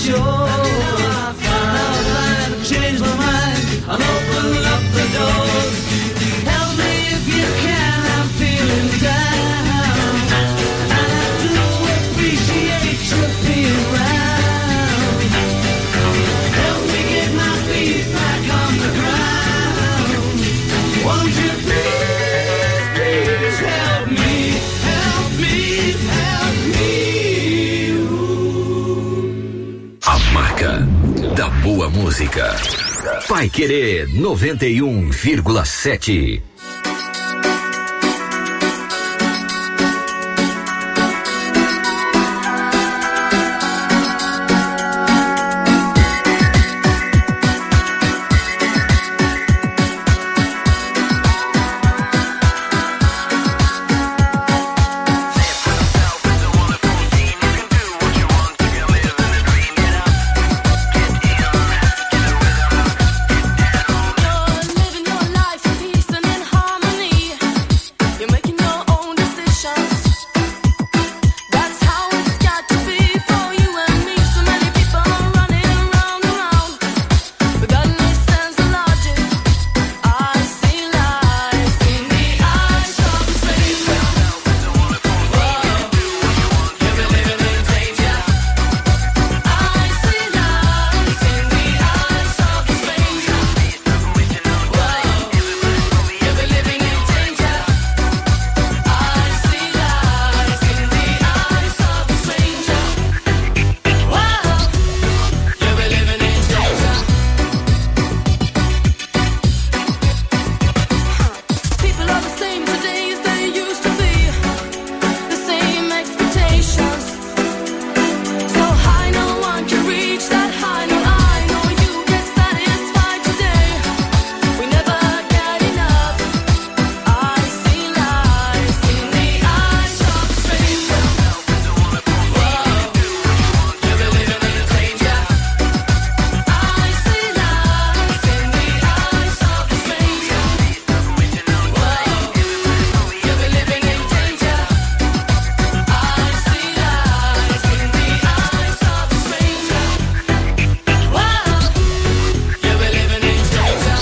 sure. Now I've changed my mind and opened up the doors. Help me if you can, I'm feeling down, and I do appreciate you being round. Help me get my feet back on the ground. Won't you please, please help me, help me, help me. A marca da boa música. Paiquerê 91,7. Living your life in peace and in harmony. You're making your own decisions. That's how it's got to be for you and me. So many people running around, without any sense of logic. I see lies in the eyes of a stranger. Whoa, you've been living in danger. I see lies in the eyes of a stranger. Whoa, you've been living in danger. I see lies in the eyes of a stranger. Whoa, you've been living in danger. People are the same today as they used to be. The same expectations. So high no one can reach that high. No, I know you get satisfied today. We never get enough. I see lies in the eyes of a stranger. Whoa, you've been living in danger. I see lies in the eyes of a stranger. Whoa, you've been living in danger. I see lies in the eyes of a stranger. Whoa, you've been living in danger.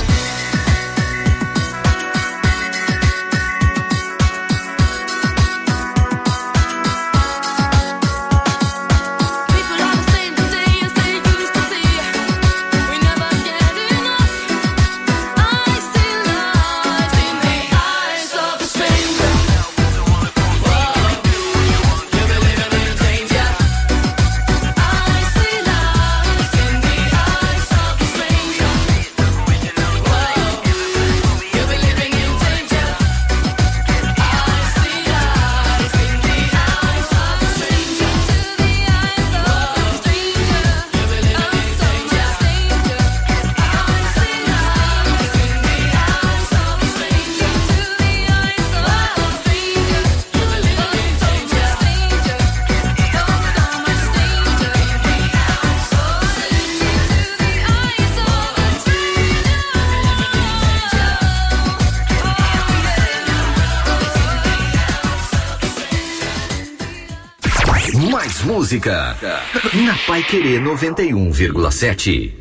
People are the same today as they used to be. We never get enough. I see lies in the eyes of a stranger. Whoa, you've been living in danger. I see lies in the eyes of a stranger. Whoa, you've been living in danger. I see lies in the eyes of a stranger. To the eyes of a stranger, you've been living in danger. I see lies in the eyes of a stranger. To the eyes of a stranger, you've been living in danger. So much danger. Mais música na Paiquerê 91,7.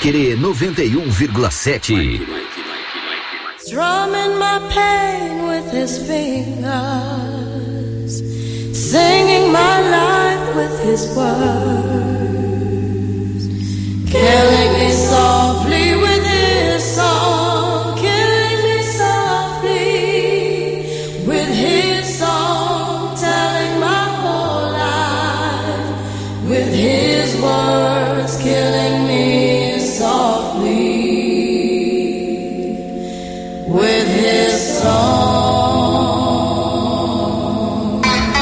Querer 91,7. Strumming my pain with his fingers, singing my life with his words, killing me softly with his song, killing me softly with his song, telling my whole life with his words, killing me softly with his song.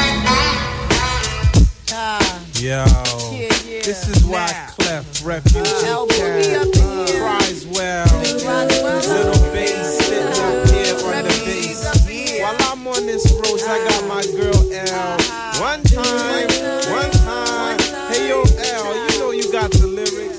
Yo, this is why Clef, Refugee Cat, cries well. Little bass sitting up here on the bass. While I'm on this road, I got my girl L. One time. Hey yo, L, you know you got the lyrics.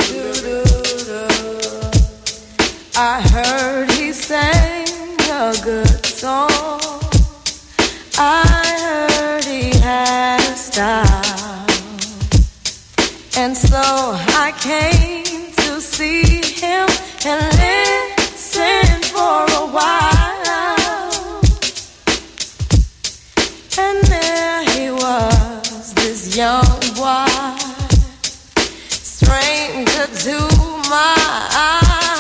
I heard he sang a good song. I heard he had a style, and so I came to see him and listen for a while. And there he was, this young boy, stranger to my eyes.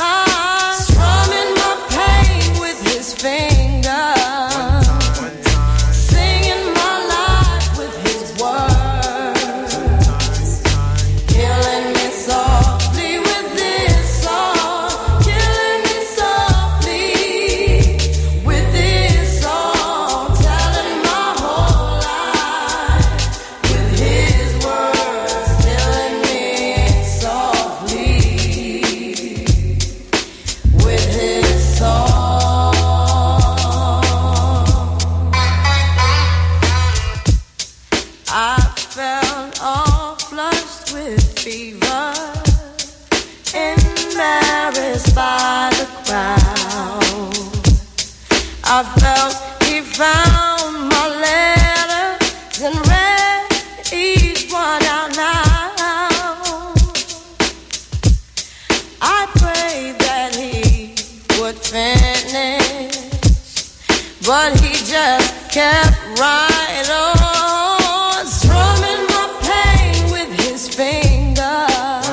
I felt he found my letters and read each one out loud. I prayed that he would finish, but he just kept right on, strumming my pain with his fingers.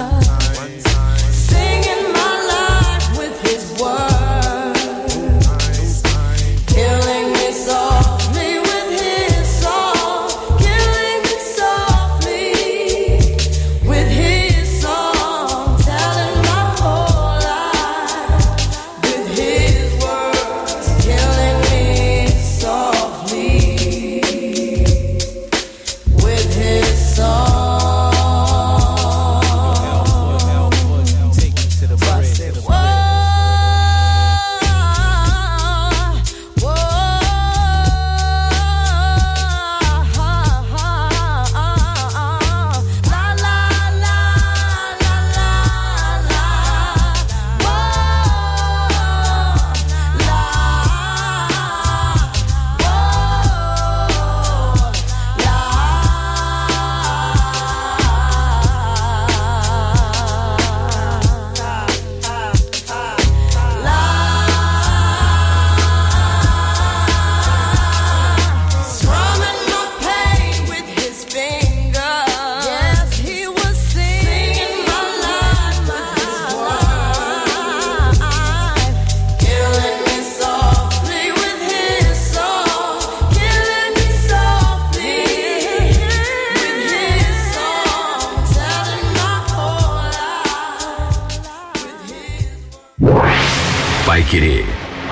Paiquerê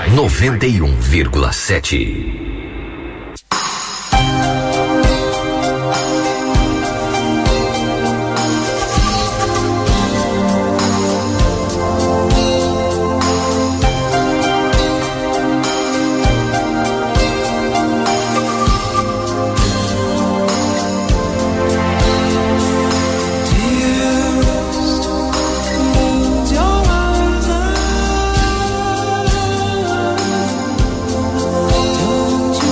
91,7. Don't you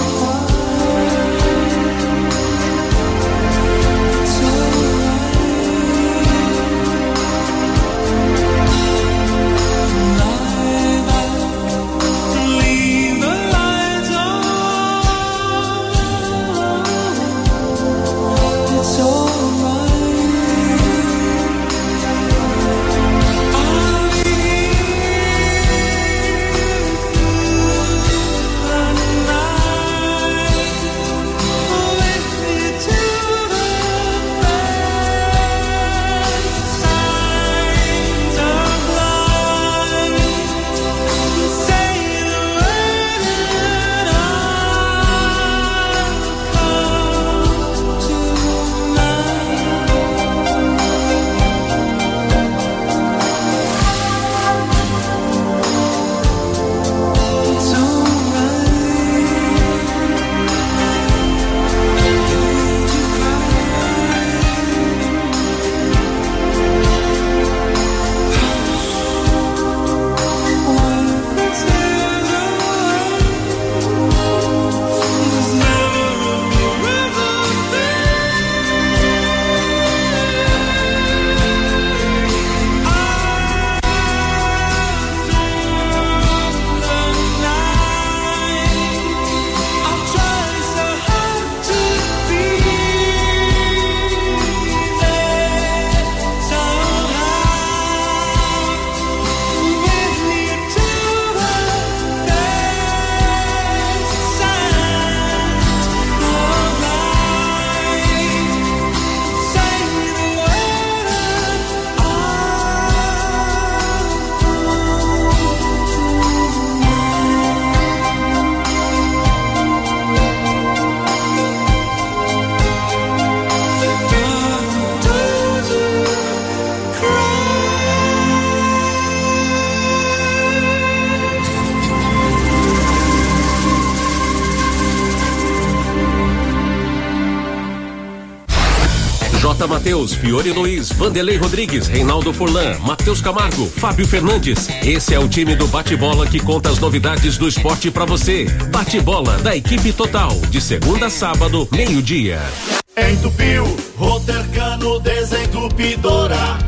Matheus, Fiore Luiz, Vanderlei Rodrigues, Reinaldo Furlan, Matheus Camargo, Fábio Fernandes. Esse é o time do Bate-Bola que conta as novidades do esporte pra você. Bate-Bola da equipe total, de segunda a sábado, meio-dia. Entupiu, Rotercano Desentupidora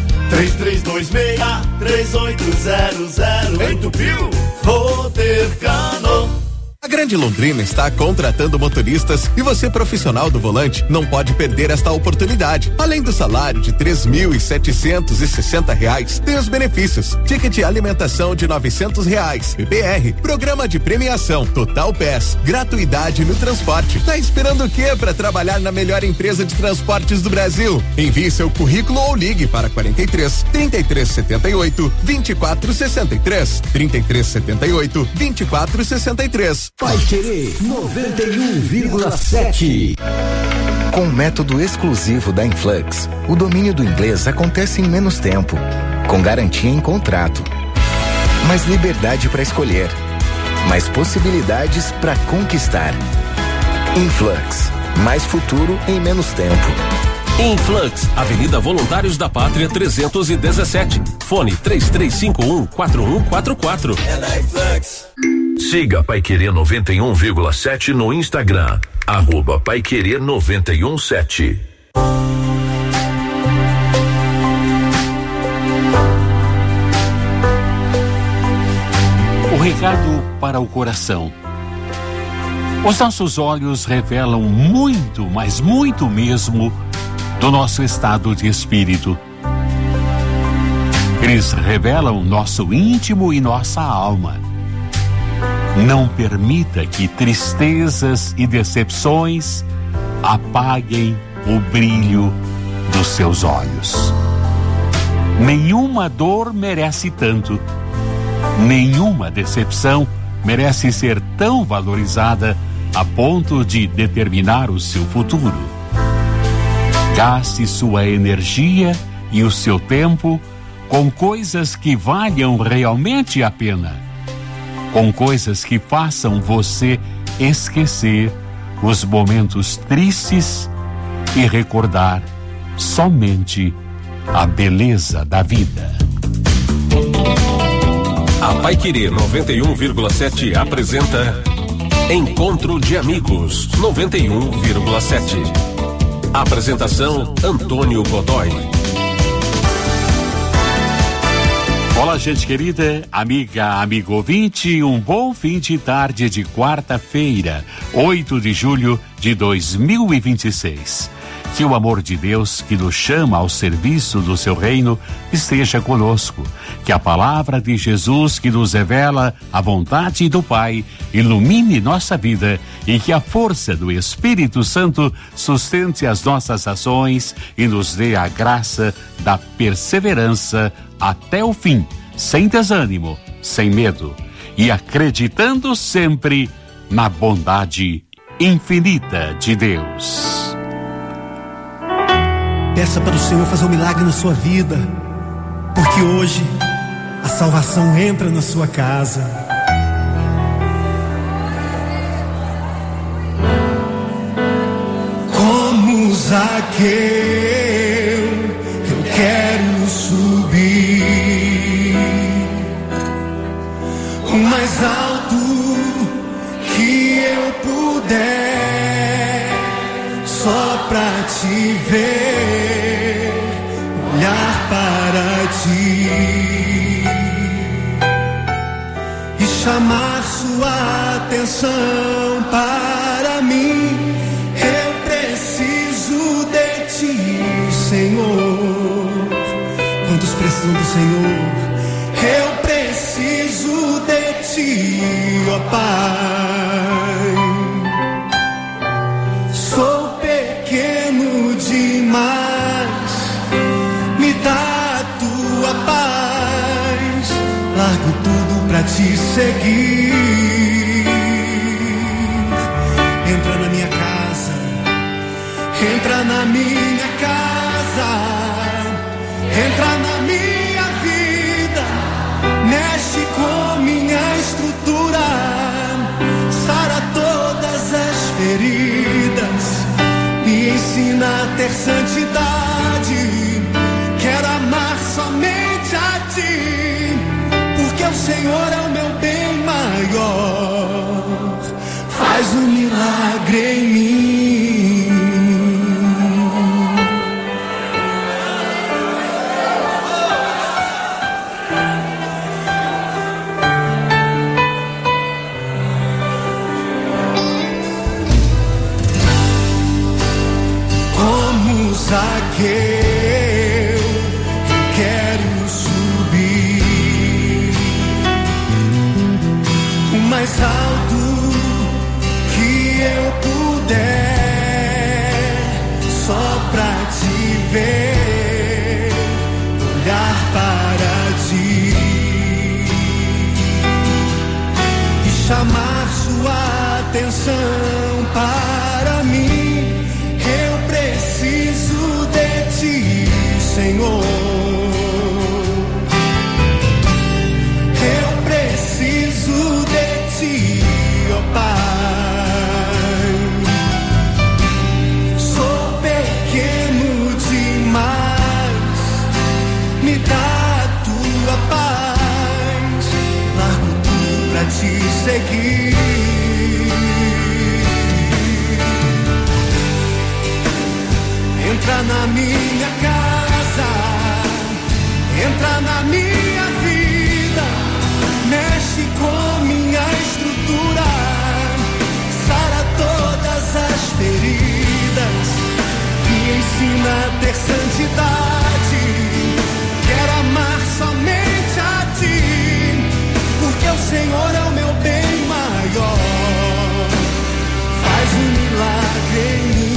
3326-3800. Entupiu, Rotercano. A Grande Londrina está contratando motoristas e você, profissional do volante, não pode perder esta oportunidade. Além do salário de R$3.760, tem os benefícios: ticket alimentação de R$900, PPR, programa de premiação, Total Pass, gratuidade no transporte. Tá esperando o quê para trabalhar na melhor empresa de transportes do Brasil? Envie seu currículo ou ligue para 43-3378-2463, 3378-2463. Vai Querer 91,7. Com o método exclusivo da Influx, o domínio do inglês acontece em menos tempo, com garantia em contrato. Mais liberdade para escolher, mais possibilidades para conquistar. Influx, mais futuro em menos tempo. Influx, Avenida Voluntários da Pátria 317. Fone 3351-4144. É na Influx. Siga Pai Querer 91,7 no Instagram. @Paiquerer 91,7. O recado para o coração. Os nossos olhos revelam muito, mas muito mesmo, do nosso estado de espírito. Eles revelam nosso íntimo e nossa alma. Não permita que tristezas e decepções apaguem o brilho dos seus olhos. Nenhuma dor merece tanto. Nenhuma decepção merece ser tão valorizada a ponto de determinar o seu futuro. Gaste sua energia e o seu tempo com coisas que valham realmente a pena. Com coisas que façam você esquecer os momentos tristes e recordar somente a beleza da vida. A Pai Querer 91,7 apresenta Encontro de Amigos 91,7. Apresentação Antônio Godoy. Olá, gente querida, amiga, amigo ouvinte, um bom fim de tarde de quarta-feira, 8 de julho de 2026. Que o amor de Deus, que nos chama ao serviço do seu reino, esteja conosco. Que a palavra de Jesus, que nos revela a vontade do Pai, ilumine nossa vida e que a força do Espírito Santo sustente as nossas ações e nos dê a graça da perseverança até o fim, sem desânimo, sem medo e acreditando sempre na bondade infinita de Deus. Peça para o Senhor fazer um milagre na sua vida, porque hoje a salvação entra na sua casa. Como Zaqueu, eu quero subir o mais alto que eu puder, só pra te ver, olhar para ti e chamar sua atenção para mim. Eu preciso de ti, Senhor. Quantos precisam do Senhor? Eu preciso de ti, ó Pai. Sou pequeno demais, me dá a tua paz. Largo tudo pra te seguir. Entra na minha casa, entra na minha casa, entra na minha vida, mexe com minha estrutura, sara todas as feridas, me ensina a ter santidade. modo que eu puder, só pra te ver, olhar para ti e chamar sua atenção para mim. Eu preciso de ti, Senhor. Eu preciso de ti, ó Pai. Sou pequeno demais, me dá a tua paz. Largo tudo pra te seguir. Entra na minha casa, entra na minha vida, mexe com minha estrutura, sara todas as feridas, me ensina a ter santidade. Quero amar somente a ti, porque o Senhor é o meu bem maior. Faz milagre em mim.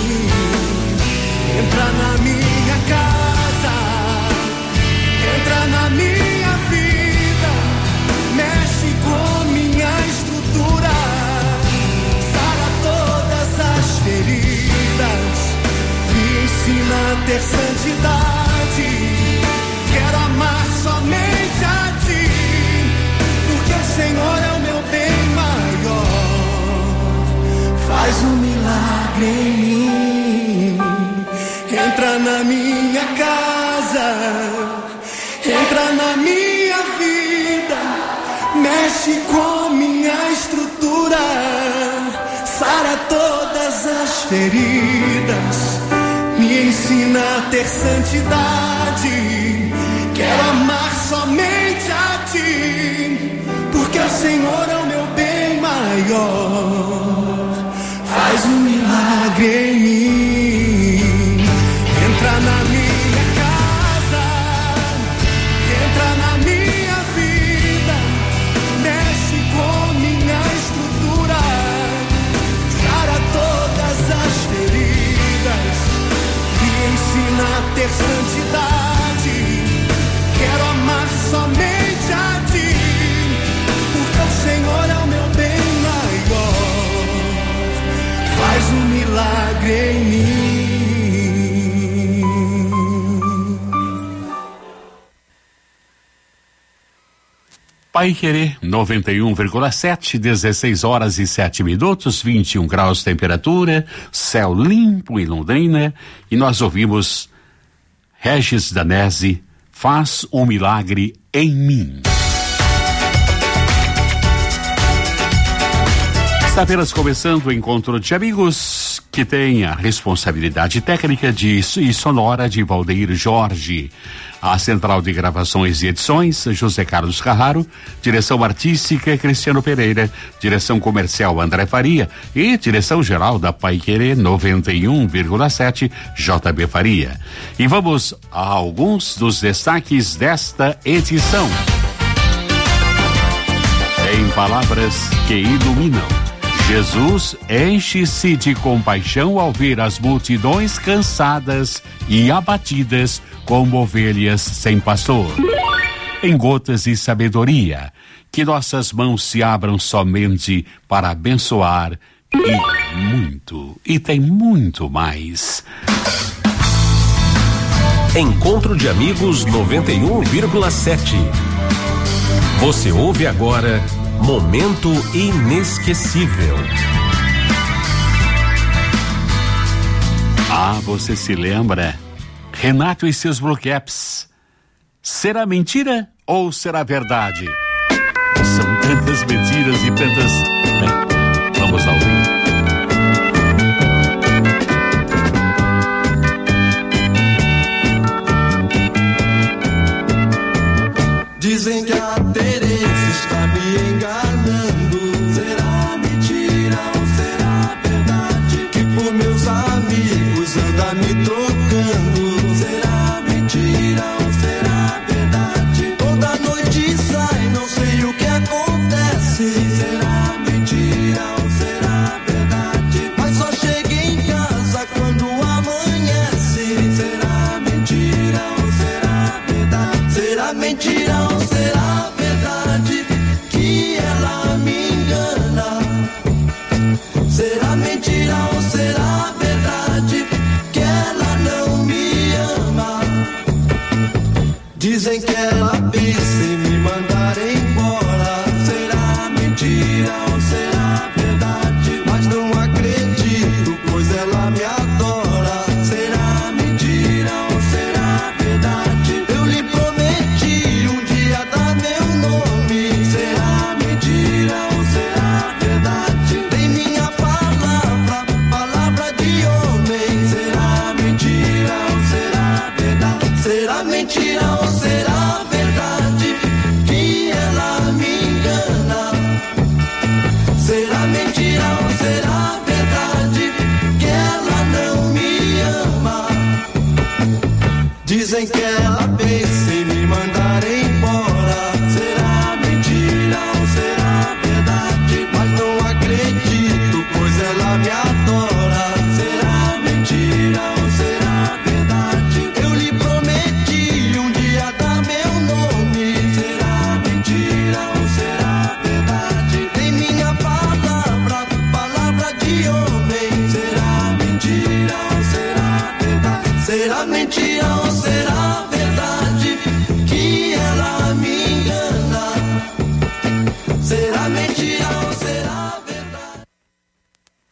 Entra na minha casa, entra na minha vida, mexe com minha estrutura, sara todas as feridas, me ensina a ter santidade. Quero amar somente a ti, porque o Senhor é o meu bem maior. Faz milagre em mim. Entra na minha casa, entra na minha vida, mexe com minha estrutura, sara todas as feridas, me ensina a ter santidade. Quero amar somente a ti, porque o Senhor é o meu bem maior. Faz milagre em mim. Entra na minha casa, entra na minha vida, mexe com minha estrutura, sara todas as feridas, me ensina a ter santidade. Quero amar somente a ti, porque o Senhor é o meu bem maior. Faz milagre em mim. Pai Querer 91,7, 16 horas e 7 minutos, 21 graus temperatura, céu limpo em Londrina, e nós ouvimos Regis Danese, Faz um Milagre em Mim. Está apenas começando o encontro de amigos, que tem a responsabilidade técnica e sonora de Valdeir Jorge. A central de gravações e edições, José Carlos Carraro. Direção artística, Cristiano Pereira. Direção comercial, André Faria. E direção geral da Pai Querer 91,7, JB Faria. E vamos a alguns dos destaques desta edição. Em palavras que iluminam, Jesus enche-se de compaixão ao ver as multidões cansadas e abatidas como ovelhas sem pastor. Em gotas de sabedoria, que nossas mãos se abram somente para abençoar e tem muito mais. Encontro de Amigos 91,7. Você ouve agora Momento Inesquecível. Ah, você se lembra? Renato e seus Blue Caps. Será mentira ou será verdade? São tantas mentiras e tantas... Bem, vamos lá ouvir. Dizem que a Teresa está me enganando. Será mentira ou será verdade? Que por meus amigos anda me trocando. Será mentira ou será verdade? Toda noite sai, não sei o que acontece. Será mentira?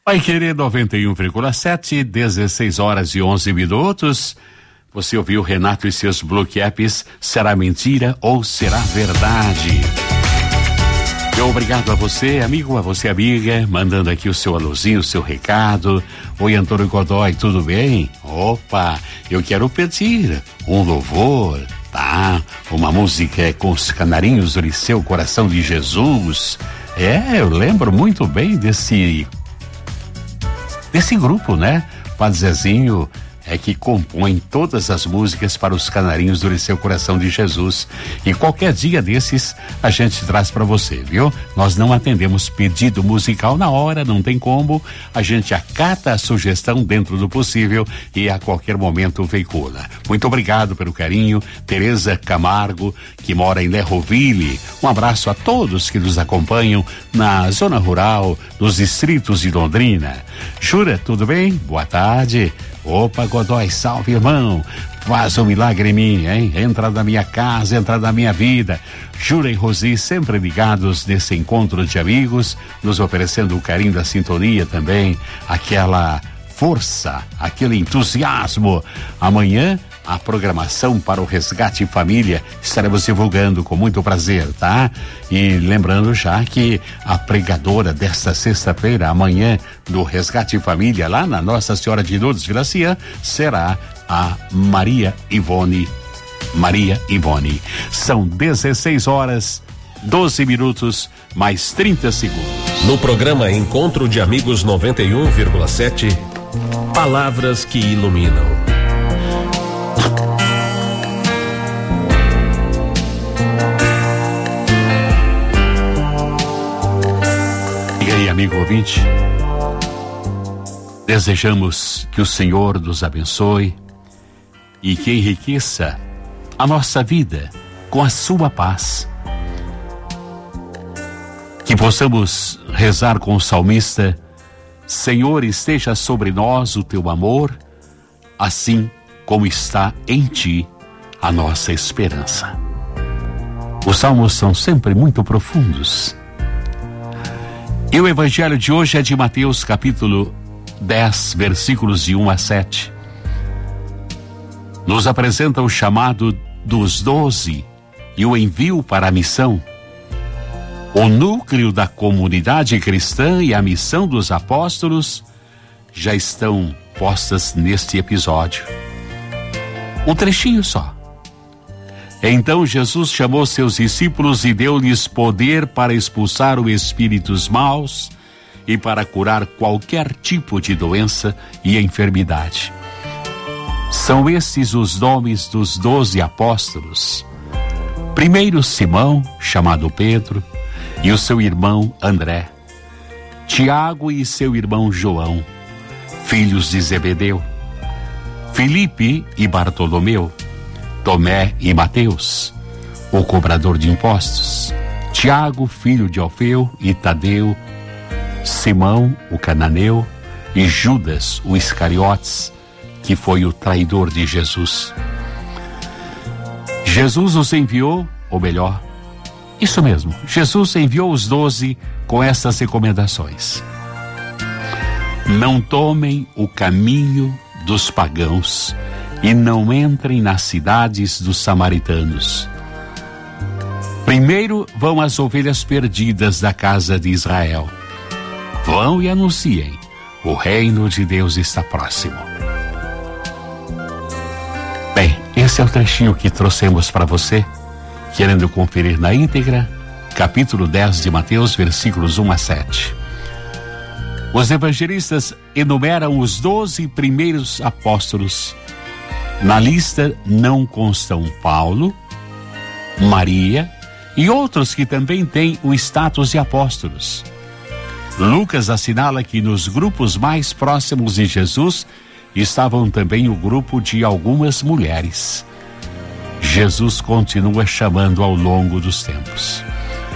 Paiquerê 91,7, 16 horas e 11 minutos. Você ouviu Renato e seus Blue Caps, Será Mentira ou Será Verdade? Eu obrigado a você, amigo, a você, amiga, mandando aqui o seu alôzinho, o seu recado. Oi, Antônio Godoy, tudo bem? Opa, eu quero pedir um louvor, tá? Uma música com os Canarinhos do Liceu Coração de Jesus. Eu lembro muito bem desse grupo, né? Padre Zezinho é que compõe todas as músicas para os Canarinhos do Liceu Coração de Jesus. E qualquer dia desses a gente traz para você, viu? Nós não atendemos pedido musical na hora, não tem como. A gente acata a sugestão dentro do possível e a qualquer momento veicula. Muito obrigado pelo carinho. Tereza Camargo, que mora em Lerroville. Um abraço a todos que nos acompanham na zona rural, nos distritos de Londrina. Jura, tudo bem? Boa tarde. Opa, Godoy, salve, irmão. Faz um milagre em mim, hein? Entra na minha casa, entra na minha vida. Jura e Rosi sempre ligados nesse encontro de amigos, nos oferecendo o carinho da sintonia também, aquela força, aquele entusiasmo. Amanhã, a programação para o Resgate Família estaremos divulgando com muito prazer, tá? E lembrando já que a pregadora desta sexta-feira, amanhã, do Resgate Família, lá na Nossa Senhora de Lourdes, Vila Ciã, será a Maria Ivone. São 16 horas, 12 minutos, mais 30 segundos. No programa Encontro de Amigos 91,7, palavras que iluminam. E aí, amigo ouvinte, desejamos que o Senhor nos abençoe e que enriqueça a nossa vida com a sua paz. Que possamos rezar com o salmista: Senhor, esteja sobre nós o teu amor, assim como está em ti a nossa esperança. Os salmos são sempre muito profundos. E o evangelho de hoje é de Mateus capítulo 10, versículos de 1 a 7. Nos apresenta o chamado dos 12 e o envio para a missão. O núcleo da comunidade cristã e a missão dos apóstolos já estão postas neste episódio. Um trechinho só. Então Jesus chamou seus discípulos e deu-lhes poder para expulsar os espíritos maus e para curar qualquer tipo de doença e enfermidade. São estes os nomes dos 12 apóstolos. Primeiro Simão, chamado Pedro, e o seu irmão André. Tiago e seu irmão João, filhos de Zebedeu. Filipe e Bartolomeu. Tomé e Mateus, o cobrador de impostos. Tiago, filho de Alfeu e Tadeu. Simão, o cananeu, e Judas, o Iscariotes, que foi o traidor de Jesus. Jesus os enviou, ou melhor, isso mesmo, Jesus enviou os 12 com essas recomendações: não tomem o caminho dos pagãos e não entrem nas cidades dos samaritanos. Primeiro vão as ovelhas perdidas da casa de Israel. Vão e anunciem: o reino de Deus está próximo. Bem, esse é o trechinho que trouxemos para você. Querendo conferir na íntegra, capítulo 10 de Mateus, versículos 1 a 7. Os evangelistas enumeram os 12 primeiros apóstolos. Na lista não constam Paulo, Maria e outros que também têm o status de apóstolos. Lucas assinala que nos grupos mais próximos de Jesus estavam também o grupo de algumas mulheres. Jesus continua chamando ao longo dos tempos.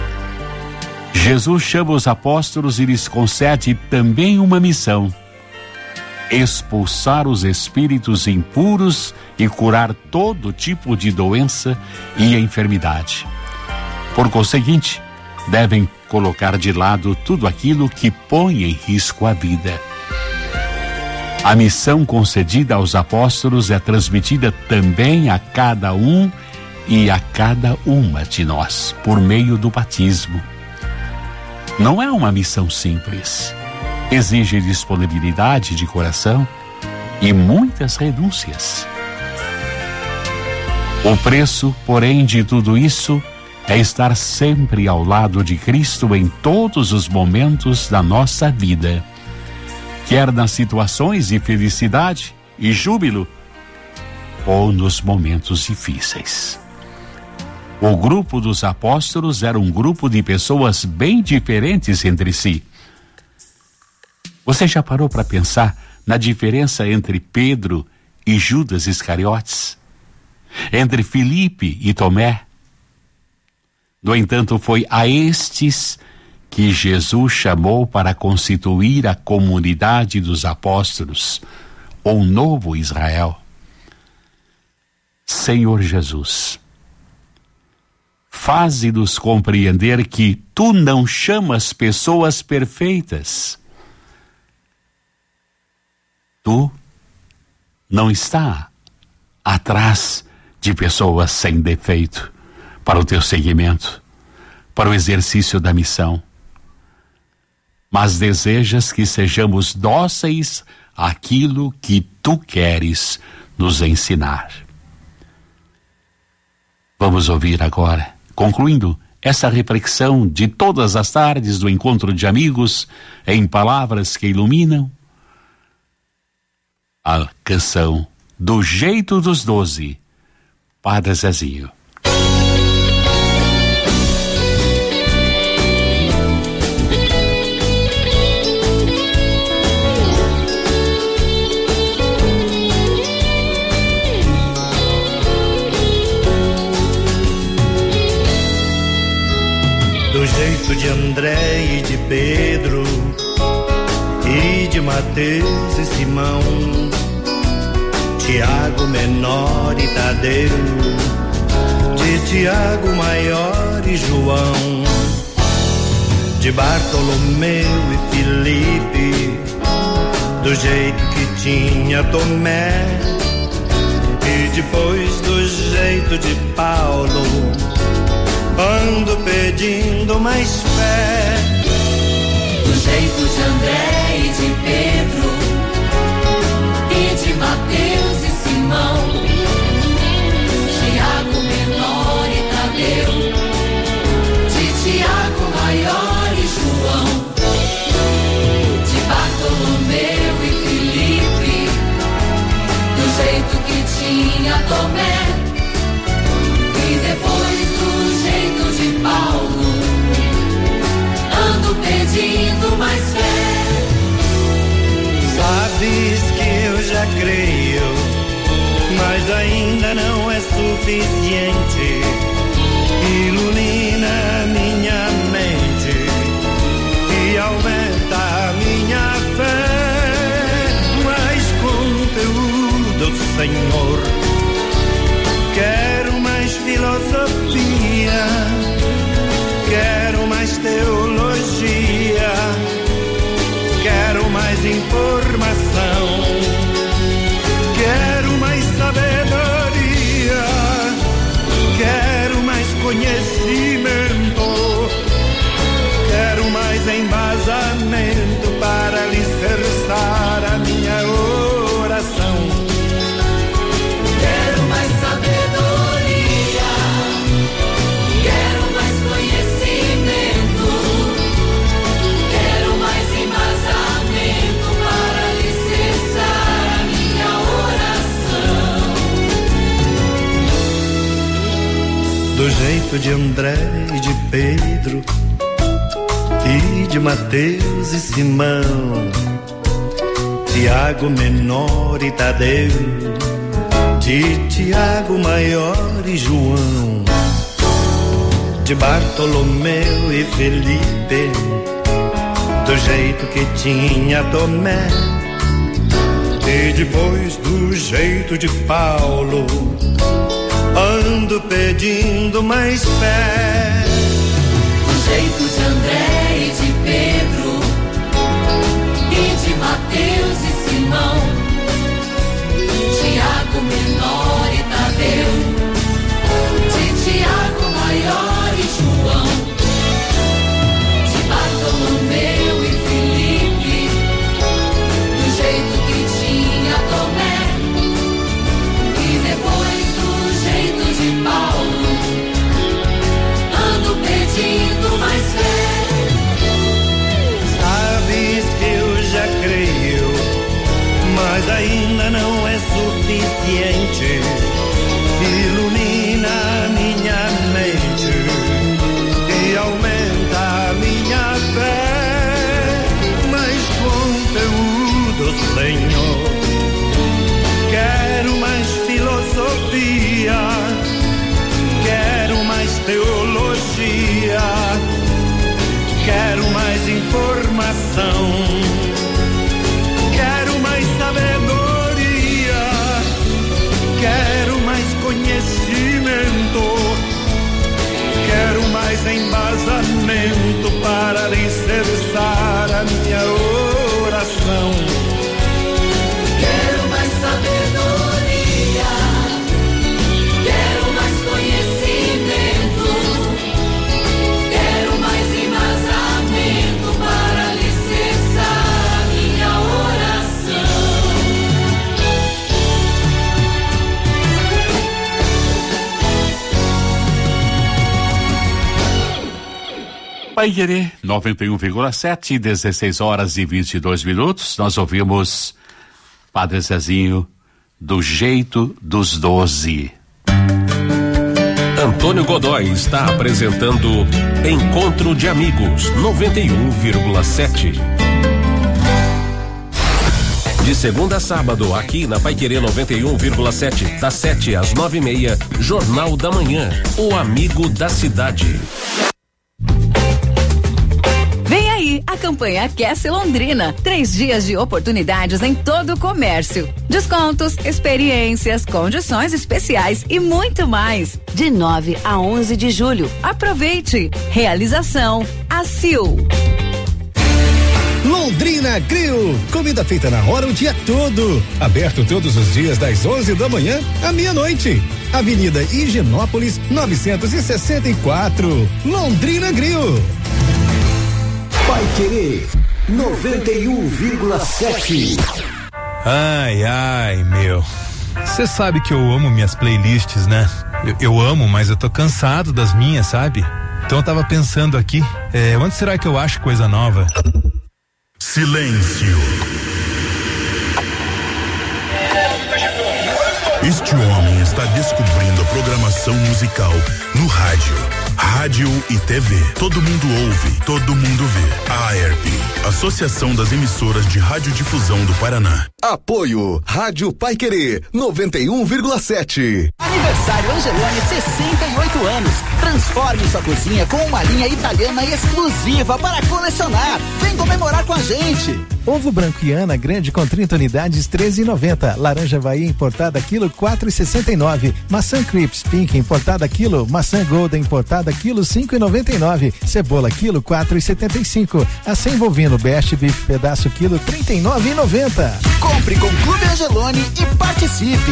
Jesus chama os apóstolos e lhes concede também uma missão: expulsar os espíritos impuros e curar todo tipo de doença e enfermidade. Por conseguinte, devem colocar de lado tudo aquilo que põe em risco a vida. A missão concedida aos apóstolos é transmitida também a cada um e a cada uma de nós, por meio do batismo. Não é uma missão simples. Exige disponibilidade de coração e muitas renúncias. O preço, porém, de tudo isso é estar sempre ao lado de Cristo em todos os momentos da nossa vida, quer nas situações de felicidade e júbilo, ou nos momentos difíceis. O grupo dos apóstolos era um grupo de pessoas bem diferentes entre si. Você já parou para pensar na diferença entre Pedro e Judas Iscariotes? Entre Filipe e Tomé? No entanto, foi a estes que Jesus chamou para constituir a comunidade dos apóstolos, ou novo Israel. Senhor Jesus, faze-nos compreender que tu não chamas pessoas perfeitas. Tu não está atrás de pessoas sem defeito para o teu seguimento, para o exercício da missão. Mas desejas que sejamos dóceis àquilo que tu queres nos ensinar. Vamos ouvir agora, concluindo essa reflexão de todas as tardes do encontro de amigos, em palavras que iluminam, a canção Do Jeito dos 12, Padre Zezinho. Do jeito de André e de Pedro, e de Mateus e Simão, Tiago menor e Tadeu, de Tiago maior e João, de Bartolomeu e Filipe, do jeito que tinha Tomé, e depois do jeito de Paulo, ando pedindo mais fé. Do jeito de André e de Pedro, e de Mateus e Simão, Tiago menor e Tadeu, de Tiago maior e João, de Bartolomeu e Filipe, do jeito que tinha Tomé, e depois do jeito de Paulo, ando pedindo mais fé. Sabes que eu já creio, mas ainda não é suficiente. Ilumina minha mente e aumenta a minha fé. Mais conteúdo, Senhor, quero mais filosofia, quero mais teologia, quero mais informação, quero mais sabedoria, quero mais conhecimento, quero mais embasamento para alicerçar a minha oração. Quero mais sabedoria, quero mais conhecimento, quero mais embasamento para alicerçar a minha oração. Do jeito de André e de Pedro, e de Mateus e Simão, Tiago menor e Tadeu, de Tiago maior e João, de Bartolomeu e Felipe, do jeito que tinha Tomé, e depois do jeito de Paulo, ando pedindo mais fé. Do jeito de André e de Pedro, e de Mateus e Simão, Tiago menor e Tadeu, de Tiago maior e João, de Bartolomeu e Felipe, do jeito que tinha Tomé, e depois do jeito de Paulo, ando pedindo mais fé. Sabes que eu já creio, mas ainda não é suficiente. Ilumina a minha mente e aumenta a minha fé. Mais conteúdo, Senhor. Quero mais filosofia, quero mais teologia, quero mais informação, quero mais sabedoria, quero mais conhecimento, quero mais embasamento para alicerçar a minha oração. Quero mais sabedoria, quero mais conhecimento, quero mais embasamento para alicerçar a minha oração. Pai Querer 91,7, 16 horas e 22 minutos. Nós ouvimos Padre Zezinho, do jeito dos 12. Antônio Godoy está apresentando Encontro de Amigos 91,7. De segunda a sábado, aqui na Paiquerê 91,7, das 7 às 9:30, Jornal da Manhã, o amigo da cidade. Vem aí a campanha Aquece Londrina. 3 dias de oportunidades em todo o comércio. Descontos, experiências, condições especiais e muito mais. De 9 a 11 de julho. Aproveite. Realização ACIL. Londrina Grill, comida feita na hora o dia todo. Aberto todos os dias das 11 da manhã à meia-noite. Avenida Higienópolis 964. Londrina Grill. Paiquerê 91,7. Ai, ai, meu. Você sabe que eu amo minhas playlists, né? Eu amo, mas eu tô cansado das minhas, sabe? Então eu tava pensando aqui, onde será que eu acho coisa nova? Silêncio. Este homem está descobrindo a programação musical no rádio e TV. Todo mundo ouve, todo mundo vê. A AERP, Associação das Emissoras de Radiodifusão do Paraná. Apoio Rádio Paiquerê 91,7. Aniversário Angelone, 68 anos. Transforme sua cozinha com uma linha italiana exclusiva para colecionar. Vem comemorar com a gente. Ovo branco Iana grande com 30 unidades, 13,90. Laranja Bahia importada quilo, 4,69. Maçã Crips Pink importada quilo. Maçã Golden importada quilo, 5,99. Cebola quilo, 4,75. Acém bovino Best Beef pedaço quilo, 39,90. Compre com Clube Angelone e participe.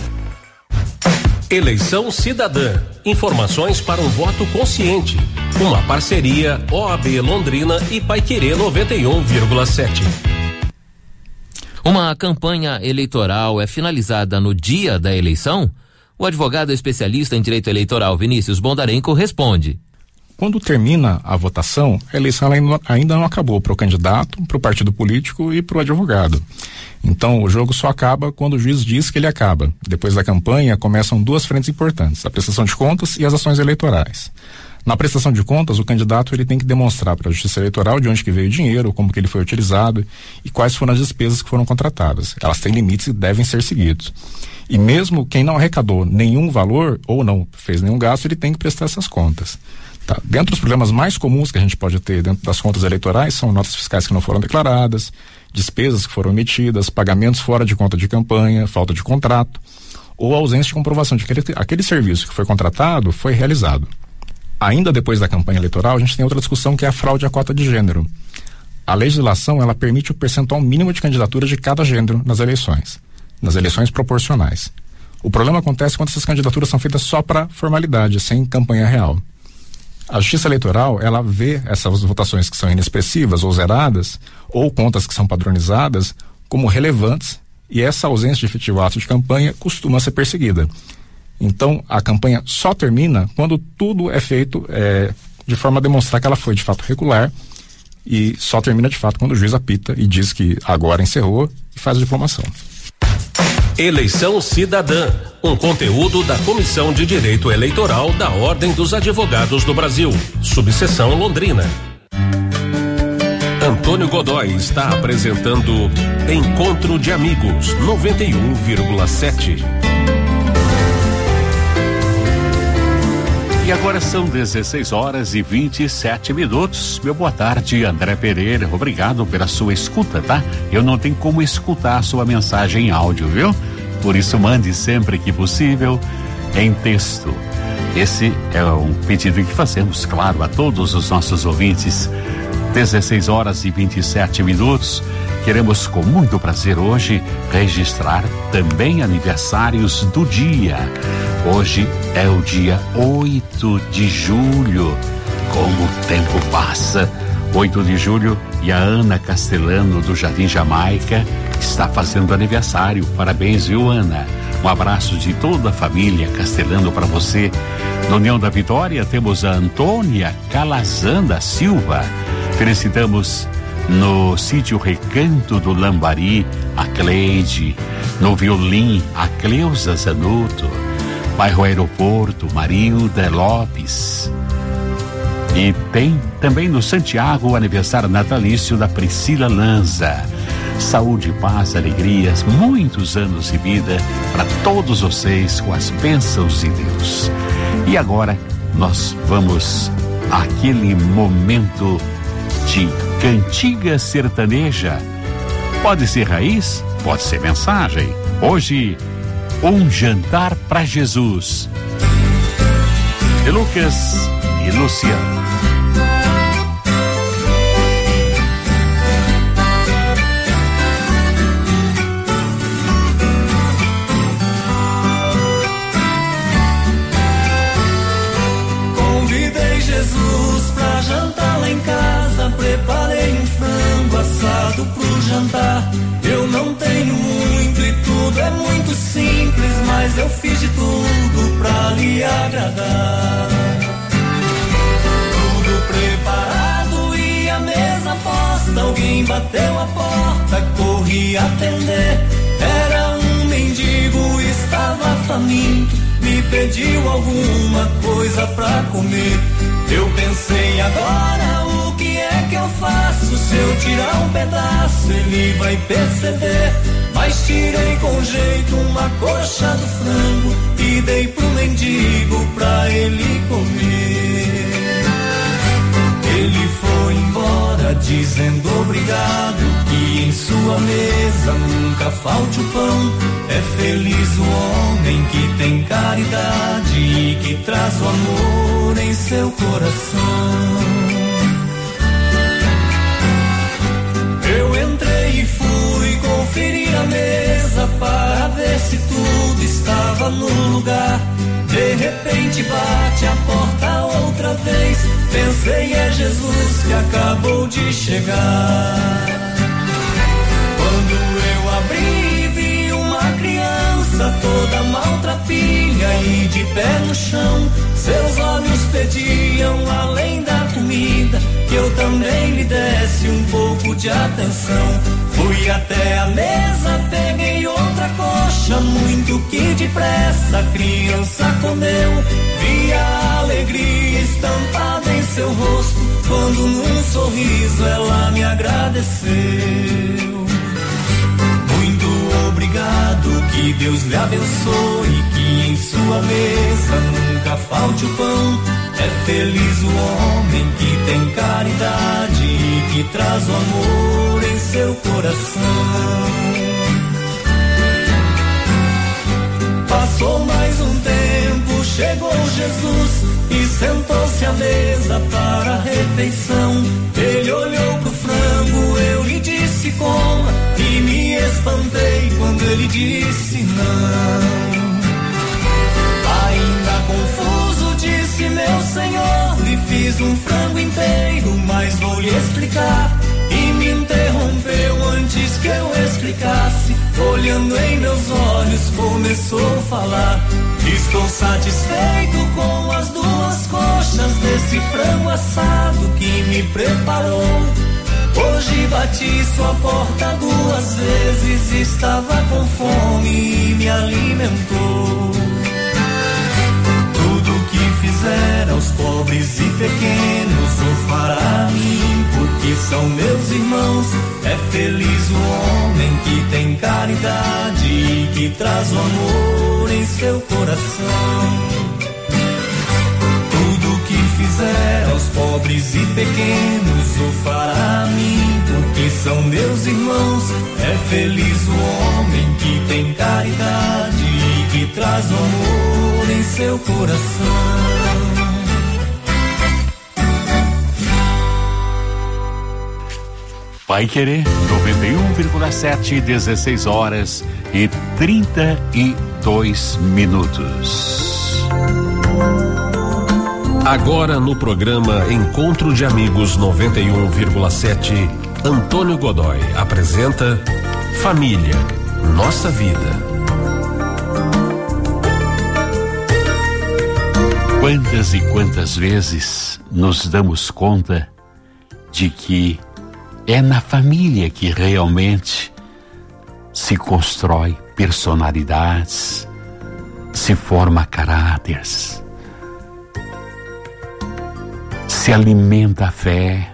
Eleição Cidadã. Informações para um voto consciente. Uma parceria OAB Londrina e Paiquerê 91,7. Uma campanha eleitoral é finalizada no dia da eleição? O advogado especialista em direito eleitoral Vinícius Bondarenko responde. Quando termina a votação, a eleição ainda não acabou para o candidato, para o partido político e para o advogado. Então, o jogo só acaba quando o juiz diz que ele acaba. Depois da campanha, começam 2 frentes importantes, a prestação de contas e as ações eleitorais. Na prestação de contas, o candidato ele tem que demonstrar para a Justiça Eleitoral de onde que veio o dinheiro, como que ele foi utilizado e quais foram as despesas que foram contratadas. Elas têm limites e devem ser seguidos. E mesmo quem não arrecadou nenhum valor ou não fez nenhum gasto, ele tem que prestar essas contas. Tá? Dentro dos problemas mais comuns que a gente pode ter dentro das contas eleitorais são notas fiscais que não foram declaradas, despesas que foram emitidas, pagamentos fora de conta de campanha, falta de contrato ou ausência de comprovação de que aquele serviço que foi contratado foi realizado. Ainda depois da campanha eleitoral, a gente tem outra discussão que é a fraude à cota de gênero. A legislação, ela permite o percentual mínimo de candidaturas de cada gênero nas eleições proporcionais. O problema acontece quando essas candidaturas são feitas só para formalidade, sem campanha real. A Justiça Eleitoral, ela vê essas votações que são inexpressivas ou zeradas, ou contas que são padronizadas, como relevantes, e essa ausência de efetivo ato de campanha costuma ser perseguida. Então, a campanha só termina quando tudo é feito de forma a demonstrar que ela foi de fato regular, e só termina de fato quando o juiz apita e diz que agora encerrou e faz a diplomação. Eleição Cidadã, um conteúdo da Comissão de Direito Eleitoral da Ordem dos Advogados do Brasil, subseção Londrina. Antônio Godoy está apresentando Encontro de Amigos 91,7. E agora são 16h27. Meu boa tarde, André Pereira. Obrigado pela sua escuta, tá? Eu não tenho como escutar a sua mensagem em áudio, viu? Por isso, mande sempre que possível em texto. Esse é um pedido que fazemos, claro, a todos os nossos ouvintes. 16h27. Queremos com muito prazer hoje registrar também aniversários do dia. Hoje é o dia 8 de julho. Como o tempo passa. 8 de julho, e a Ana Castelano do Jardim Jamaica está fazendo aniversário. Parabéns, viu, Ana? Um abraço de toda a família Castelano para você. Na União da Vitória temos a Antônia Calazan da Silva. Felicitamos no sítio Recanto do Lambari a Cleide, no violim a Cleusa Zanuto, bairro Aeroporto, Marilda Lopes. E tem também no Santiago o aniversário natalício da Priscila Lanza. Saúde, paz, alegrias, muitos anos de vida para todos vocês com as bênçãos de Deus. E agora nós vamos àquele momento de cantiga sertaneja. Pode ser raiz, pode ser mensagem. Hoje, um jantar para Jesus. De Lucas e Luciano. Convidei Jesus pra jantar lá em casa, preparei um frango assado pro jantar. Eu não tenho muito e tudo é muito simples, mas eu fiz de tudo pra lhe agradar. Tudo preparado e a mesa posta, alguém bateu a porta, corri atender. Era um mendigo, estava faminto, me pediu alguma coisa pra comer. Eu pensei, agora o que é que eu faço? Se eu tirar um pedaço ele vai perceber. Mas tirei com jeito uma coxa do frango e dei pro mendigo pra ele comer. Ele foi embora dizendo obrigado, que em sua mesa nunca falte o pão. É feliz o homem que tem caridade e que traz o amor em seu coração. Eu entrei e fui conferir a mesa para ver se tudo estava no lugar. De repente bate a porta outra vez, pensei, é Jesus que acabou de chegar. Quando eu abri, vi uma criança toda maltrapilha e de pé no chão. Seus olhos pediam, além da comida, que eu também lhe desse um pouco de atenção. Fui até a mesa, peguei outra coxa, muito que depressa a criança comeu. Vi a alegria estampada em seu rosto, quando num sorriso ela me agradeceu. Muito obrigado, que Deus lhe abençoe, que em sua mesa nunca falte o pão. É feliz o homem que tem caridade e que traz o amor em seu coração. Passou mais um tempo, chegou Jesus e sentou-se à mesa para a refeição. Ele olhou pro frango, eu lhe disse coma, e me espantei quando ele disse não. Ainda confuso disse meu senhor, lhe fiz um frango inteiro, mas vou lhe explicar. E me interrompeu antes que eu explicasse, olhando em meus olhos começou a falar. Estou satisfeito com as duas coxas desse frango assado que me preparou. Hoje bati sua porta 2 vezes, estava com fome e me alimentou. Tudo que fizer aos pobres e pequenos o fará a mim, porque são meus irmãos. É feliz o homem que tem caridade e que traz o amor em seu coração. Tudo que fizer aos pobres e pequenos o fará a mim, porque são meus irmãos. É feliz o homem que tem caridade e que traz o amor em seu coração. Pai Querer 91,7, 16 horas e 32 minutos. Agora no programa Encontro de Amigos 91,7, Antônio Godoy apresenta Família, Nossa Vida. Quantas e quantas vezes nos damos conta de que é na família que realmente se constrói personalidades, se forma caráteres, se alimenta a fé,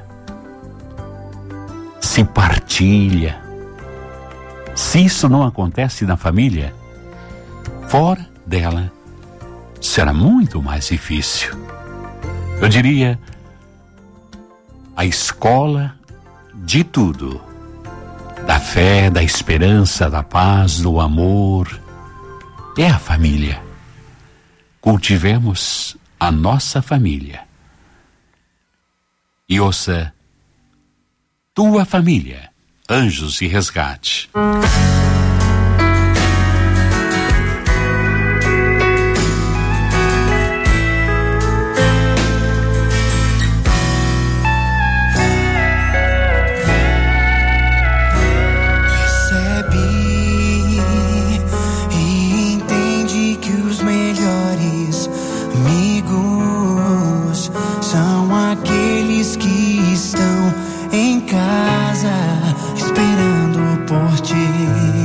se partilha. Se isso não acontece na família, fora dela será muito mais difícil. Eu diria, a escola de tudo, da fé, da esperança, da paz, do amor, é a família. Cultivemos a nossa família. E ouça Tua Família, Anjos e Resgate. Esperando por ti.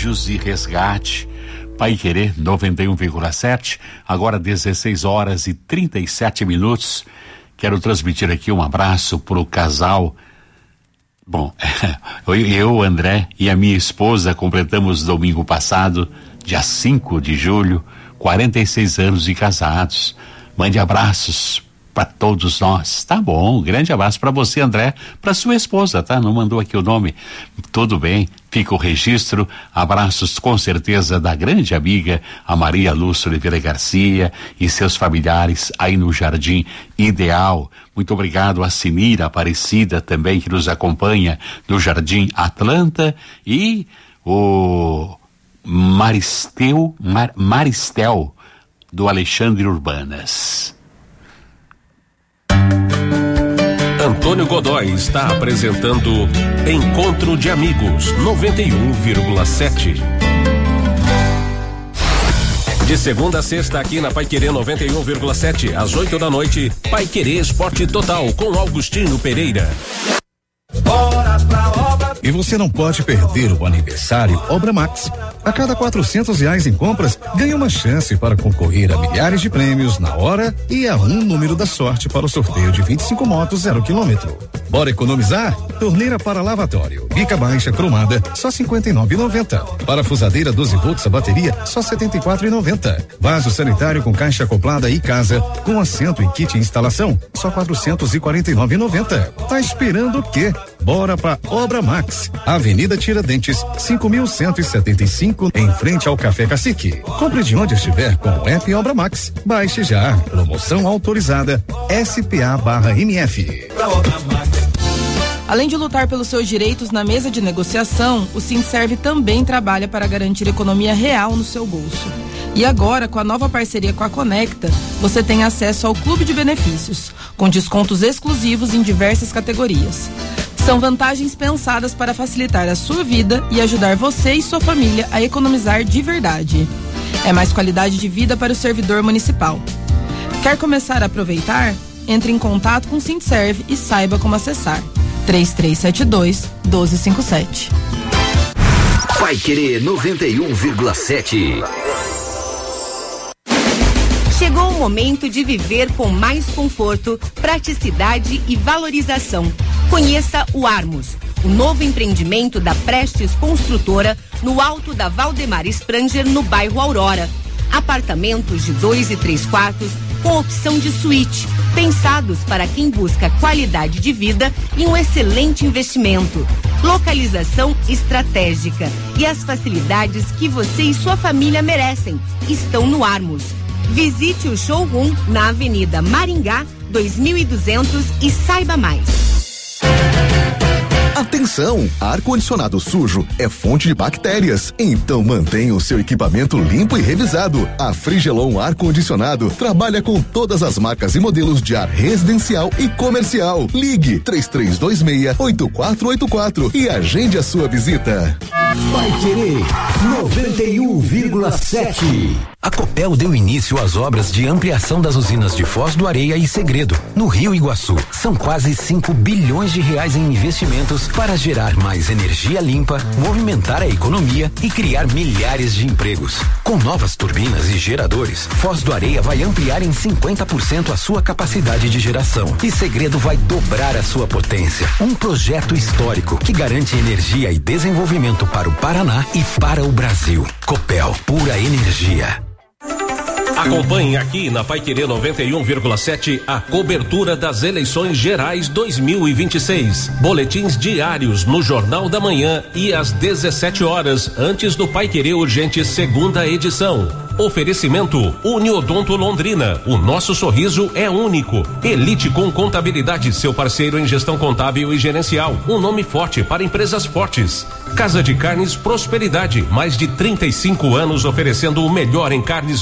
Anjos e Resgate. Paiquerê 91,7, agora 16h37. Quero transmitir aqui um abraço pro casal. Bom, eu, André e a minha esposa completamos domingo passado, dia 5 de julho, 46 anos de casados. Mande abraços para todos nós. Tá bom, grande abraço para você, André, para sua esposa, tá? Não mandou aqui o nome. Tudo bem, fica o registro. Abraços com certeza da grande amiga, a Maria Lúcia Oliveira Garcia e seus familiares aí no Jardim Ideal. Muito obrigado a Sinira Aparecida também, que nos acompanha no Jardim Atlanta, e o Maristel do Alexandre Urbanas. Antônio Godoy está apresentando Encontro de Amigos 91,7. De segunda a sexta aqui na Paiquerê 91,7, às 8 da noite, Paiquerê Esporte Total com Augustinho Pereira. Bora pra obra. E você não pode perder o aniversário Obra Max. A cada R$400 em compras, ganha uma chance para concorrer a milhares de prêmios na hora e a um número da sorte para o sorteio de 25 motos 0 km. Bora economizar? Torneira para lavatório, bica baixa cromada, só R$59,90. Parafusadeira 12 volts a bateria, só R$74,90. Vaso sanitário com caixa acoplada e casa, com assento e kit instalação, só R$449,90. Tá esperando o quê? Bora pra Obra Max, Avenida Tiradentes, 5.175, em frente ao Café Cacique. Compre de onde estiver com o app Obra Max. Baixe já. Promoção autorizada SPA/MF. Além de lutar pelos seus direitos na mesa de negociação, o Sindserv também trabalha para garantir economia real no seu bolso. E agora, com a nova parceria com a Conecta, você tem acesso ao Clube de Benefícios, com descontos exclusivos em diversas categorias. São vantagens pensadas para facilitar a sua vida e ajudar você e sua família a economizar de verdade. É mais qualidade de vida para o servidor municipal. Quer começar a aproveitar? Entre em contato com o Sindserv e saiba como acessar. 3372-1257. Paiquerê 91,7. Chegou o momento de viver com mais conforto, praticidade e valorização. Conheça o Armos, o novo empreendimento da Prestes Construtora no alto da Valdemar Spranger, no bairro Aurora. Apartamentos de 2 e 3 quartos com opção de suíte, pensados para quem busca qualidade de vida e um excelente investimento. Localização estratégica e as facilidades que você e sua família merecem estão no Armos. Visite o showroom na Avenida Maringá 2200 e saiba mais. Atenção! Ar-condicionado sujo é fonte de bactérias. Então mantenha o seu equipamento limpo e revisado. A Frigelon Ar-Condicionado trabalha com todas as marcas e modelos de ar residencial e comercial. Ligue 3326-8484 e agende a sua visita. Paiquerê 91,7. A Copel deu início às obras de ampliação das usinas de Foz do Areia e Segredo, no Rio Iguaçu. São quase 5 bilhões de reais em investimentos para gerar mais energia limpa, movimentar a economia e criar milhares de empregos. Com novas turbinas e geradores, Foz do Areia vai ampliar em 50% a sua capacidade de geração e Segredo vai dobrar a sua potência. Um projeto histórico que garante energia e desenvolvimento para o Paraná e para o Brasil. Copel, pura energia. Acompanhe aqui na Paiquerê 91,7 a cobertura das eleições gerais 2026. Boletins diários no Jornal da Manhã e às 17 horas, antes do Paiquerê Urgente segunda edição. Oferecimento Uniodonto Londrina. O nosso sorriso é único. Elite com Contabilidade, seu parceiro em gestão contábil e gerencial. Um nome forte para empresas fortes. Casa de Carnes Prosperidade. Mais de 35 anos oferecendo o melhor em carnes